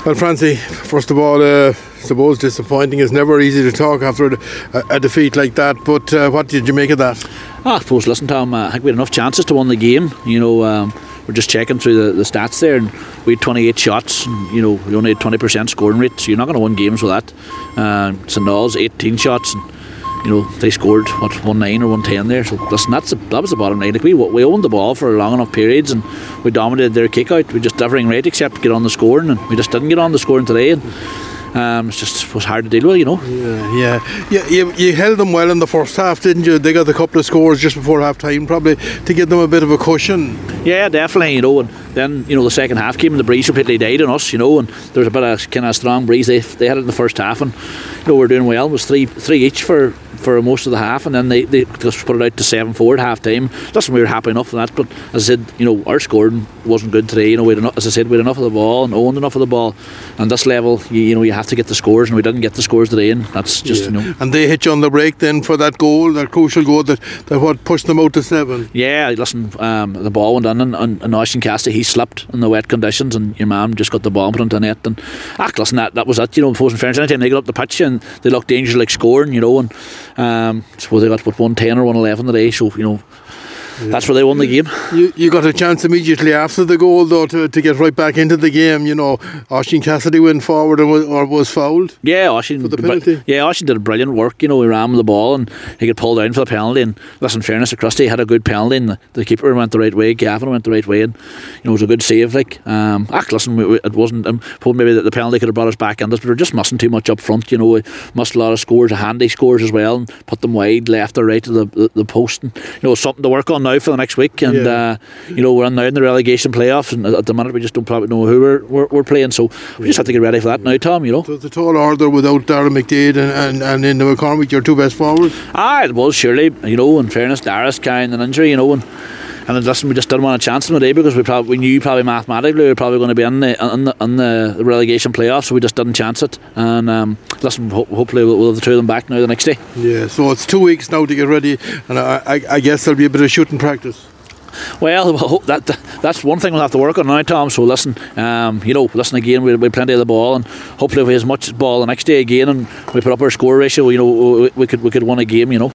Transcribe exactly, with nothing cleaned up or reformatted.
Well, Francie, first of all, uh, I suppose disappointing. It's never easy to talk after a, a defeat like that, but uh, what did you make of that? Ah, I suppose, listen, Tom, uh, I think we had enough chances to win the game. You know, um, we're just checking through the, the stats there, and we had twenty-eight shots, and, you know, we only had twenty percent scoring rate, so you're not going to win games with that. Uh, St Nolls, eighteen shots, and, you know, they scored, what, one nine or one ten there. So, listen, that's a, that was the bottom line. Like, we, we owned the ball for long enough periods, and we dominated their kick out. We just did everything right except get on the scoring, and we just didn't get on the scoring today. And, Um, it's just it was hard to deal with, you know. Yeah, yeah, yeah. You, you held them well in the first half, didn't you? They got a couple of scores just before half time, probably to give them a bit of a cushion. Yeah, definitely, you know. And then, you know, the second half came and the breeze completely died on us, you know. And there was a bit of kind of strong breeze. They they had it in the first half, and you know we were doing well. It was three three each for. for most of the half, and then they, they just put it out to seven four at half time. Listen, we were happy enough for that, but as I said, you know, our scoring wasn't good today. You know, we had enough, as I said, we had enough of the ball and owned enough of the ball. And this level, you, you know, you have to get the scores, and we didn't get the scores today, and that's just, yeah. you know. And they hit you on the break then for that goal, that crucial goal that, that what pushed them out to seven. Yeah, listen, um, the ball went in, and, and, and Oisín Cassidy, he slipped in the wet conditions, and your man just got the ball and put it into the net. And ah, listen, that, that was it, you know. In fairness, anytime they got up the pitch and they looked dangerous, like scoring, you know, and um, so they got what one ten or one eleven today, so you know yeah. That's where they won the game. You, you got a chance immediately after the goal though to, to get right back into the game. You know, Oisín Cassidy went forward and was, or was fouled. Yeah, Oisín. For the penalty. But, yeah, Oisín did brilliant work. You know, he ran with the ball and he got pulled down for the penalty. And listen, fairness to Christie, had a good penalty, and the, the keeper went the right way. Gavin went the right way, and you know it was a good save. Like, um, ah, listen, we, we, it wasn't. Um, maybe that the penalty could have brought us back in this, but we were just missing too much up front. You know, we missed a lot of scores, handy scores as well, and put them wide, left or right to the the, the post. And, you know, something to work on now for the next week. And yeah. uh, you know, we're now in the relegation playoffs, and at the minute we just don't probably know who we're we're, we're playing. So we yeah. just have to get ready for that now, Tom. You know, so it's a tall order without Darren McDade and and, and in the McCormick, your two best forwards. Ah, it was surely. You know, in fairness, Darius carrying an injury. You know, and. And then, listen, we just didn't want a chance in the day because we probably we knew probably mathematically we were probably going to be in the in the, in the relegation playoffs, so we just didn't chance it. And um, listen, ho- hopefully we'll, we'll have the two of them back now the next day. Yeah, so it's two weeks now to get ready, and I, I, I guess there'll be a bit of shooting practice. Well, that that's one thing we'll have to work on now, Tom. So listen, um, you know, listen again. We'll be plenty of the ball, and hopefully if we have as much ball the next day again, and we put up our score ratio, you know, we, we could we could win a game, you know.